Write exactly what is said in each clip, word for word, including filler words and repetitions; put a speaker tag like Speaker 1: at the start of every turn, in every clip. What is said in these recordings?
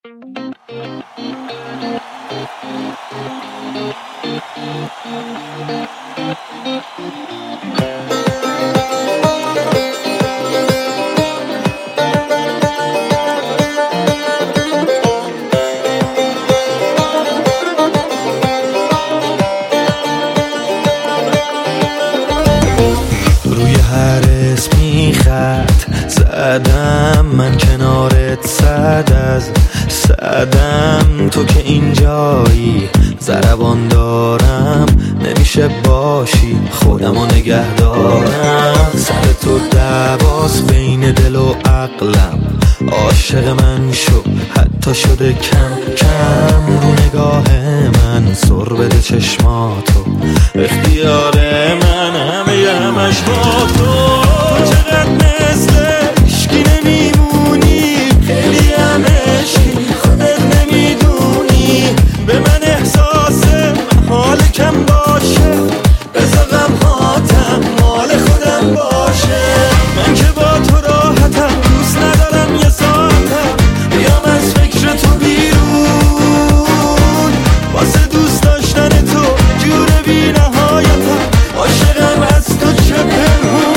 Speaker 1: روی هر اسمی خط زدم، من کنارت صد از صدم. تو که اینجایی ضربان دارم، نمیشه باشی خودمو نگه دارم. سر تو دعواس بین دل و عقلم، عاشق من شو حتی شده کم کم. رو نگاه من سر بده چشماتو، اختیار من همه همش با تو. چقدر مثل عشقی نمیمونی، خیلی هم عشقی خودت نمیدونی. به من احساس حال کم باشه، بذار غمهاتم مال خودم باشه. من که با تو راحتم، دوست ندارم یه ساعتم بیام از فکر تو بیرون. واسه دوست داشتن تو جور بی نهایتم، عاشقم از تو چه پنهون.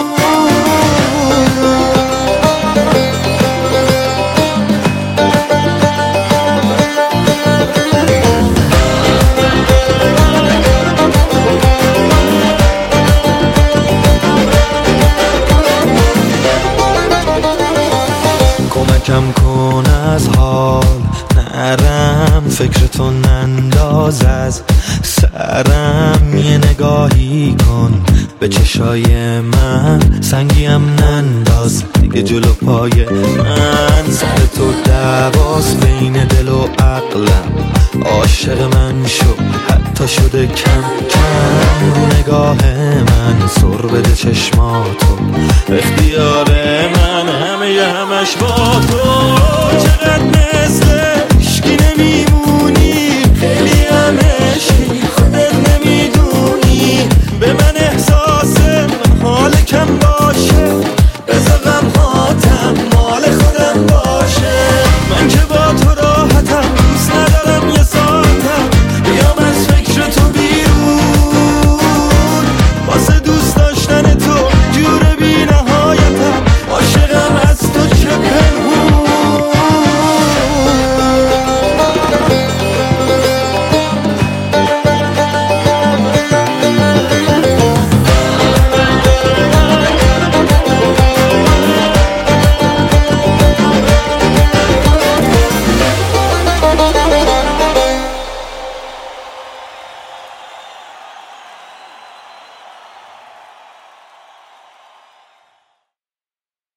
Speaker 1: کمکم کن از حال نرم، فکر تو ننداز از سرم. یه نگاهی کن به چشای من، سنگیم ننداز دیگه جلو پای من. سر تو دعواس بین دل و عقلم، عاشق من شو حتی شده کم کم. رو نگاه من سر بده چشماتو، اختیار من همه همش با تو.